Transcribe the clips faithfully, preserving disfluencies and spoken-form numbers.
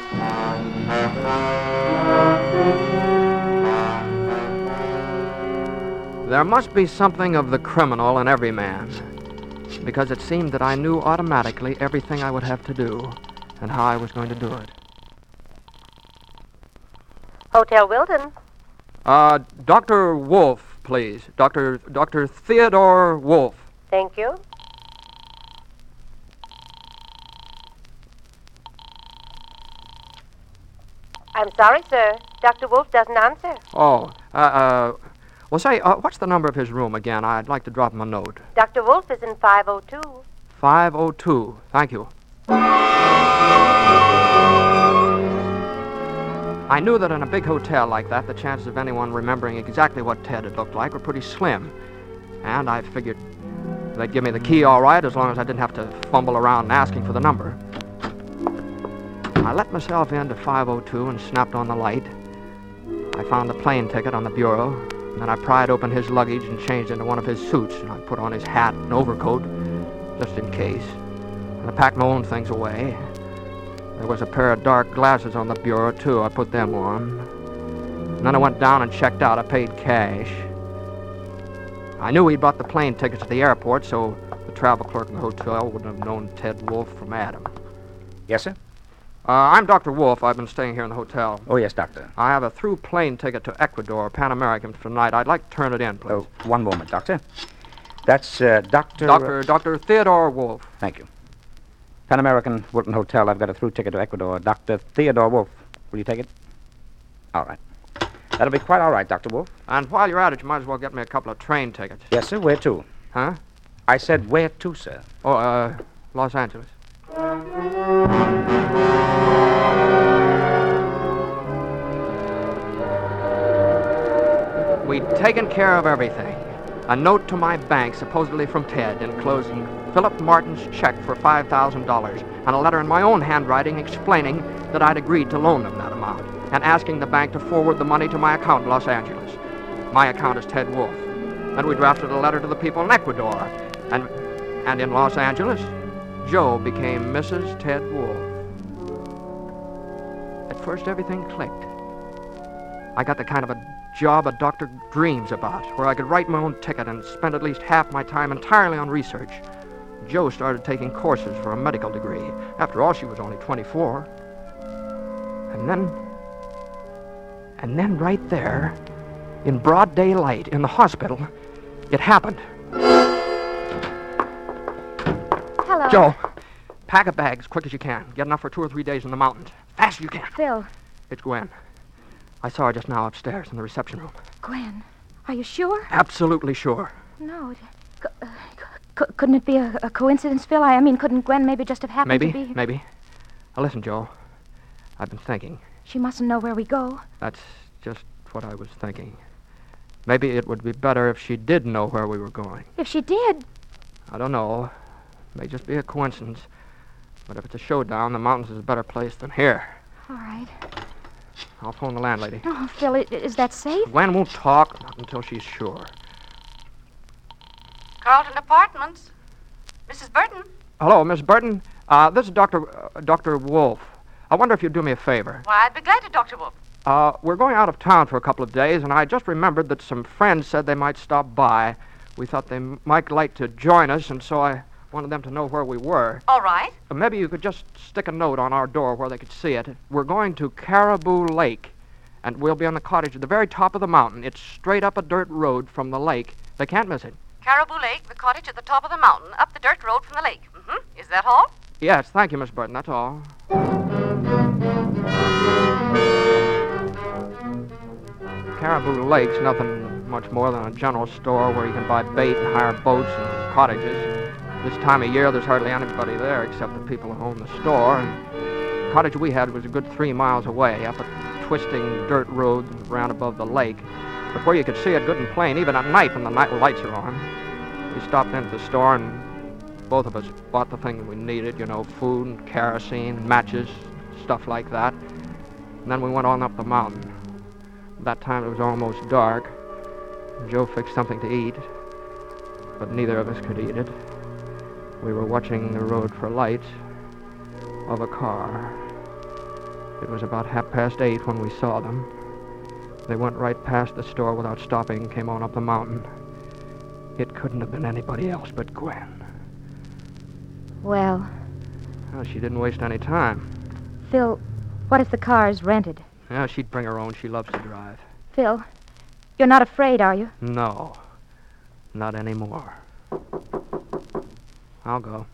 There must be something of the criminal in every man, because it seemed that I knew automatically everything I would have to do and how I was going to do it. Hotel Wilton. Uh, Doctor Wolf, please. Doctor Doctor Theodore Wolf. Thank you. I'm sorry, sir. Doctor Wolf doesn't answer. Oh, uh, uh, well, say, uh, what's the number of his room again? I'd like to drop him a note. Doctor Wolf is in five oh two. five oh two. Thank you. I knew that in a big hotel like that, the chances of anyone remembering exactly what Ted had looked like were pretty slim. And I figured they'd give me the key all right as long as I didn't have to fumble around asking for the number. I let myself into five oh two and snapped on the light. I found the plane ticket on the bureau, and then I pried open his luggage and changed into one of his suits, and I put on his hat and overcoat, just in case. And I packed my own things away. There was a pair of dark glasses on the bureau, too. I put them on. And then I went down and checked out. I paid cash. I knew he'd bought the plane tickets at the airport, so the travel clerk in the hotel wouldn't have known Ted Wolf from Adam. Yes, sir? Uh, I'm Doctor Wolf. I've been staying here in the hotel. Oh, yes, doctor. I have a through plane ticket to Ecuador, Pan American, for tonight. I'd like to turn it in, please. Oh, one moment, doctor. That's uh, Doctor... Doctor Doctor Theodore Wolf. Thank you. Pan American, Wilton Hotel. I've got a through ticket to Ecuador. Doctor Theodore Wolf. Will you take it? All right. That'll be quite all right, Doctor Wolf. And while you're at it, you might as well get me a couple of train tickets. Yes, sir. Where to? Huh? I said where to, sir. Oh, uh, Los Angeles. We'd taken care of everything. A note to my bank, supposedly from Ted, enclosing Philip Martin's check for five thousand dollars, and a letter in my own handwriting explaining that I'd agreed to loan them that amount, and asking the bank to forward the money to my account in Los Angeles. My account is Ted Wolf. And we drafted a letter to the people in Ecuador. And, and in Los Angeles, Joe became Missus Ted Wolf. At first, everything clicked. I got the kind of a job a doctor dreams about, where I could write my own ticket and spend at least half my time entirely on research. Joe started taking courses for a medical degree. After all, she was only twenty-four. And then... And then right there, in broad daylight, in the hospital, it happened. Hello. Joe, pack a bag as quick as you can. Get enough for two or three days in the mountains. Fast as you can. Phil. It's Gwen. I saw her just now upstairs in the reception room. Gwen, are you sure? Absolutely sure. No, it, c- uh, c- couldn't it be a, a coincidence, Phil? I, I mean, couldn't Gwen maybe just have happened Maybe, to be... maybe. Now listen, Joe. I've been thinking. She mustn't know where we go. That's just what I was thinking. Maybe it would be better if she did know where we were going. If she did... I don't know. It may just be a coincidence. But if it's a showdown, the mountains is a better place than here. All right. I'll phone the landlady. Oh, Phil, i- is that safe? Gwen won't talk not until she's sure. Carlton Apartments. Missus Burton. Hello, Miss Burton. Uh, this is Doctor Uh, Doctor Wolf. I wonder if you'd do me a favor. Why, I'd be glad to, Doctor Wolf. Uh, we're going out of town for a couple of days, and I just remembered that some friends said they might stop by. We thought they m- might like to join us, and so I wanted them to know where we were. All right. Uh, maybe you could just stick a note on our door where they could see it. We're going to Caribou Lake, and we'll be on the cottage at the very top of the mountain. It's straight up a dirt road from the lake. They can't miss it. Caribou Lake, the cottage at the top of the mountain, up the dirt road from the lake. Mm-hmm. Is that all? Yes, thank you, Miss Burton. That's all. Caribou Lake's nothing much more than a general store where you can buy bait and hire boats and cottages. This time of year, there's hardly anybody there except the people who own the store. And the cottage we had was a good three miles away, up a twisting dirt road round above the lake. But where you could see it good and plain, even at night when the night lights are on. We stopped into the store and both of us bought the thing we needed, you know, food and kerosene, matches, stuff like that. And then we went on up the mountain. That time it was almost dark. Joe fixed something to eat, but neither of us could eat it. We were watching the road for lights of a car. It was about half past eight when we saw them. They went right past the store without stopping and came on up the mountain. It couldn't have been anybody else but Gwen. Well, Well, she didn't waste any time. Phil, what if the car is rented? Yeah, she'd bring her own. She loves to drive. Phil, you're not afraid, are you? No, not anymore. I'll go.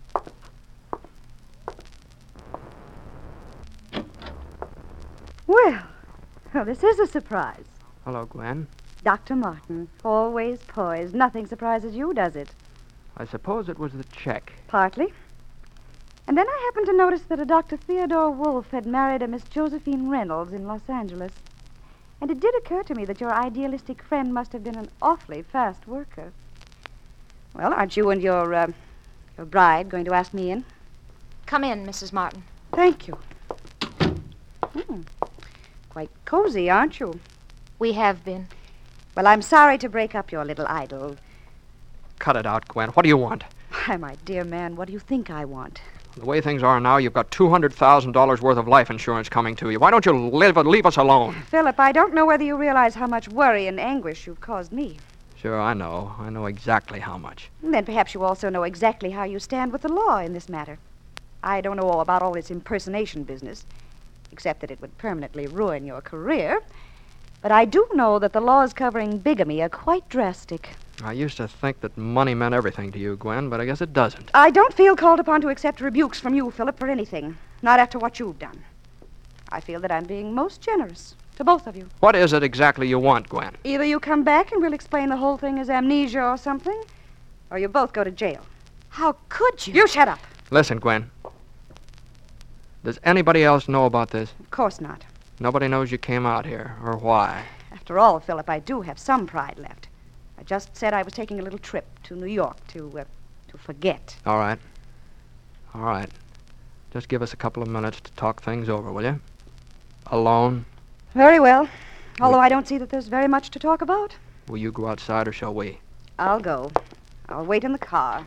Well, well, this is a surprise. Hello, Gwen. Doctor Martin, always poised. Nothing surprises you, does it? I suppose it was the check. Partly. And then I happened to notice that a Doctor Theodore Wolfe had married a Miss Josephine Reynolds in Los Angeles. And it did occur to me that your idealistic friend must have been an awfully fast worker. Well, aren't you and your, uh, your bride going to ask me in? Come in, Missus Martin. Thank you. Hmm. Quite cozy, aren't you? We have been. Well, I'm sorry to break up your little idyll. Cut it out, Gwen. What do you want? Why, my dear man, what do you think I want? The way things are now, you've got two hundred thousand dollars worth of life insurance coming to you. Why don't you live, leave us alone? Philip, I don't know whether you realize how much worry and anguish you've caused me. Sure, I know. I know exactly how much. And then perhaps you also know exactly how you stand with the law in this matter. I don't know about all this impersonation business, except that it would permanently ruin your career. But I do know that the laws covering bigamy are quite drastic. I used to think that money meant everything to you, Gwen, but I guess it doesn't. I don't feel called upon to accept rebukes from you, Philip, for anything. Not after what you've done. I feel that I'm being most generous to both of you. What is it exactly you want, Gwen? Either you come back and we'll explain the whole thing as amnesia or something, or you both go to jail. How could you? You shut up. Listen, Gwen. Does anybody else know about this? Of course not. Nobody knows you came out here, or why. After all, Philip, I do have some pride left. I just said I was taking a little trip to New York to, uh, to forget. All right. All right. Just give us a couple of minutes to talk things over, will you? Alone? Very well. Although I don't see that there's very much to talk about. Will you go outside, or shall we? I'll go. I'll wait in the car.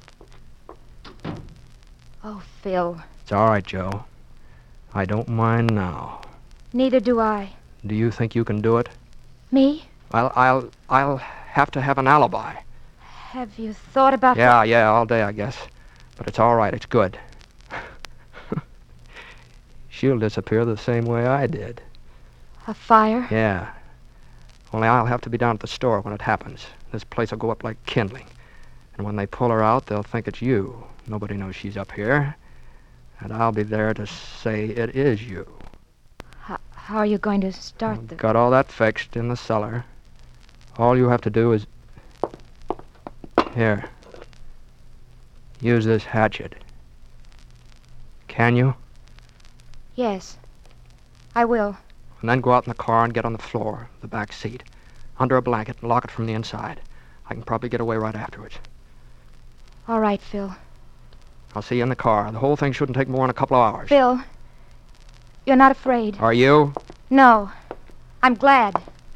Oh, Phil, It's all right, Joe. I don't mind now. neither do I. Do you think you can do it? Me? I'll, I'll, I'll have to have an alibi. Have you thought about Yeah, yeah, all day, I guess. But it's all right. It's good. She'll disappear the same way I did. a fire? Yeah. Only I'll have to be down at the store when it happens. This place will go up like kindling. And when they pull her out, they'll think it's you. Nobody knows she's up here. And I'll be there to say it is you. How, how are you going to start the... Got all that fixed in the cellar. All you have to do is... Here. Use this hatchet. Can you? Yes, I will. And then go out in the car and get on the floor, the back seat, under a blanket, and lock it from the inside. I can probably get away right afterwards. All right, Phil. I'll see you in the car. The whole thing shouldn't take more than a couple of hours. Phil, you're not afraid? Are you? No. I'm glad.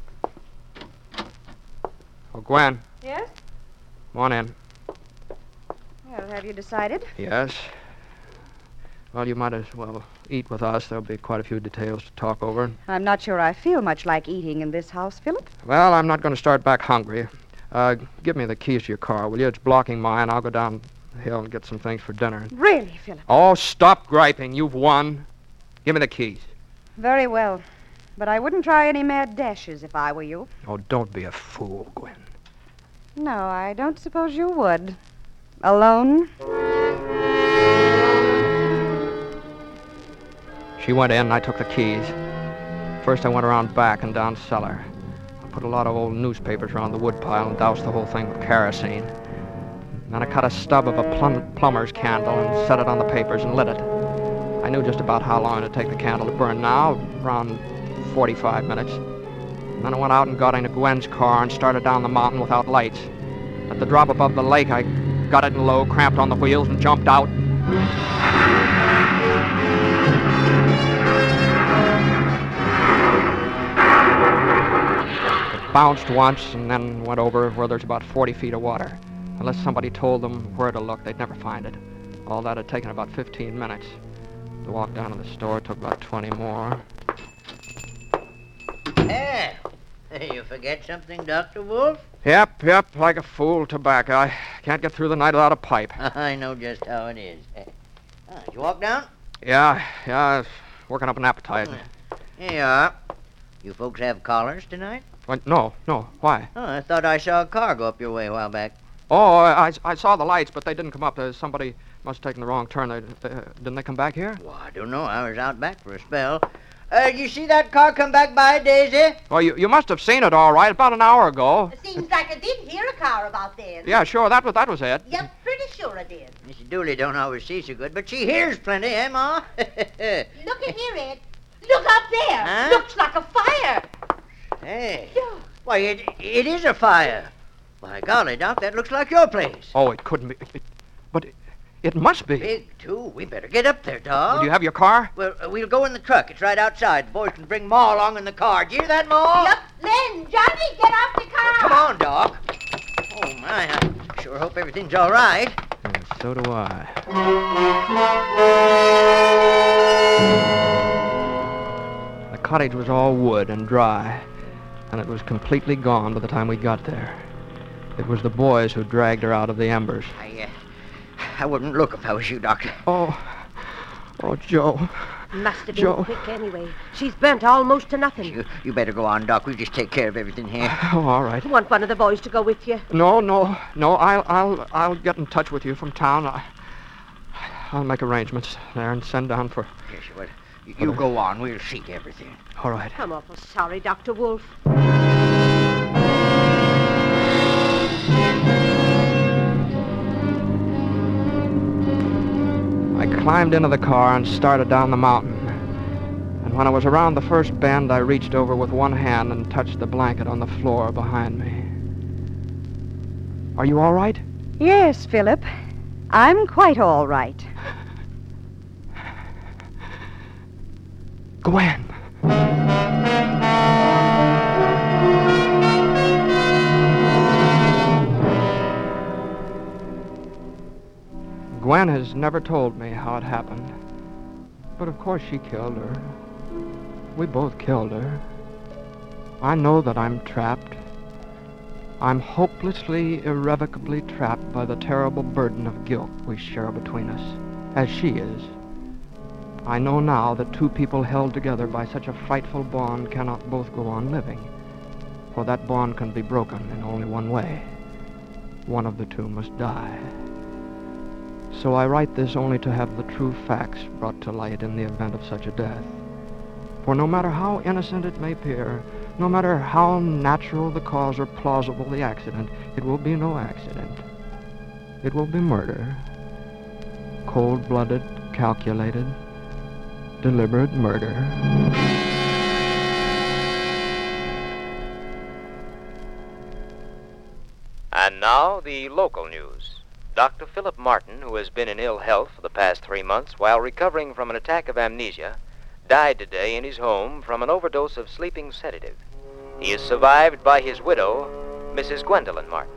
Oh, Gwen, Yes? come on in. Well, have you decided? Yes. Well, you might as well eat with us. There'll be quite a few details to talk over. I'm not sure I feel much like eating in this house, Philip. Well, I'm not going to start back hungry. Uh, give me the keys to your car, will you? It's blocking mine. I'll go down the hill and get some things for dinner. Really, Philip? Oh, stop griping. You've won. Give me the keys. Very well. But I wouldn't try any mad dashes if I were you. Oh, don't be a fool, Gwen. No, I don't suppose you would. Alone? She went in, and I took the keys. First, I went around back and down cellar. I put a lot of old newspapers around the woodpile and doused the whole thing with kerosene. Then I cut a stub of a plum- plumber's candle and set it on the papers and lit it. I knew just about how long it'd take the candle to burn now, around forty-five minutes. And then I went out and got into Gwen's car and started down the mountain without lights. At the drop above the lake, I got it in low, cramped on the wheels, and jumped out. It bounced once and then went over where there's about forty feet of water. Unless somebody told them where to look, they'd never find it. All that had taken about fifteen minutes. The walk down to the store took about twenty more. Hey, you forget something, Doctor Wolf? Yep, yep, like a fool, tobacco. I can't get through the night without a pipe. I know just how it is. Ah, did you walk down? Yeah, yeah, I was working up an appetite. Here you are. You folks have callers tonight? What? No, no, why? Oh, I thought I saw a car go up your way a while back. Oh, I, I saw the lights, but they didn't come up. Uh, somebody must have taken the wrong turn. They, uh, didn't they come back here? Well, I don't know. I was out back for a spell. Uh, you see that car come back by, Daisy? Well, you, you must have seen it all right about an hour ago. It seems like I did hear a car about there. Yeah, sure, that was, that was it. Yep, pretty sure I did. Missus Dooley don't always see so good, but she hears plenty, eh, Ma? Look at here, Ed. Look up there. Huh? Looks like a fire. Hey. Why, it, it is a fire. By golly, Doc, that looks like your place. Oh, it couldn't be. It, but it, it must be. Big, too. We better get up there, Doc. Do you have your car? Well, uh, we'll go in the truck. It's right outside. The boys can bring Ma along in the car. Do you hear that, Ma? Yep. Len, Johnny, get off the car. Come on, Doc. Oh, my. I sure hope everything's all right. Yeah, so do I. The cottage was all wood and dry, and it was completely gone by the time we got there. It was the boys who dragged her out of the embers. I, uh, I wouldn't look if I was you, Doctor. Oh, oh, Joe. Must have been Joe. quick anyway. She's burnt almost to nothing. You, you better go on, Doc. We'll just take care of everything here. Oh, all right. Want one of the boys to go with you? No, no, no. I'll, I'll, I'll get in touch with you from town. I, I'll make arrangements there and send down for. Yes, well, you, you go on. We'll see to everything. All right. I'm awful sorry, Doctor Wolf. I climbed into the car and started down the mountain. And when I was around the first bend, I reached over with one hand and touched the blanket on the floor behind me. Are you all right? Yes, Philip. I'm quite all right. Gwen. Gwen has never told me how it happened. But of course she killed her. We both killed her. I know that I'm trapped. I'm hopelessly, irrevocably trapped by the terrible burden of guilt we share between us, as she is. I know now that two people held together by such a frightful bond cannot both go on living, for that bond can be broken in only one way. One of the two must die. So I write this only to have the true facts brought to light in the event of such a death. For no matter how innocent it may appear, no matter how natural the cause or plausible the accident, it will be no accident. It will be murder. Cold-blooded, calculated, deliberate murder. And now, the local news. Doctor Philip Martin, who has been in ill health for the past three months while recovering from an attack of amnesia, died today in his home from an overdose of sleeping sedative. He is survived by his widow, Missus Gwendolyn Martin.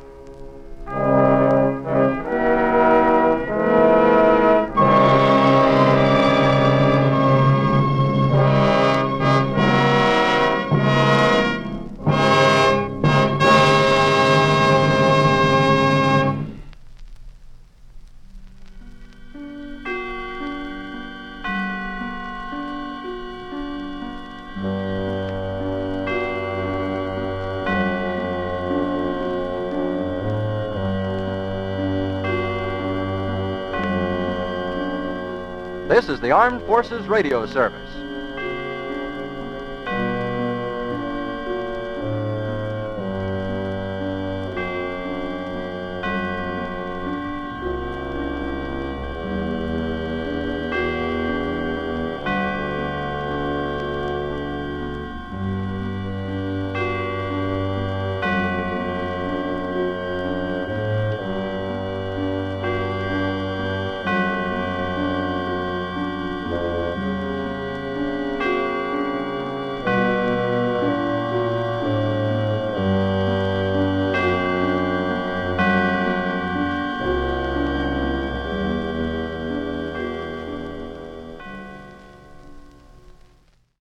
This is the Armed Forces Radio Service.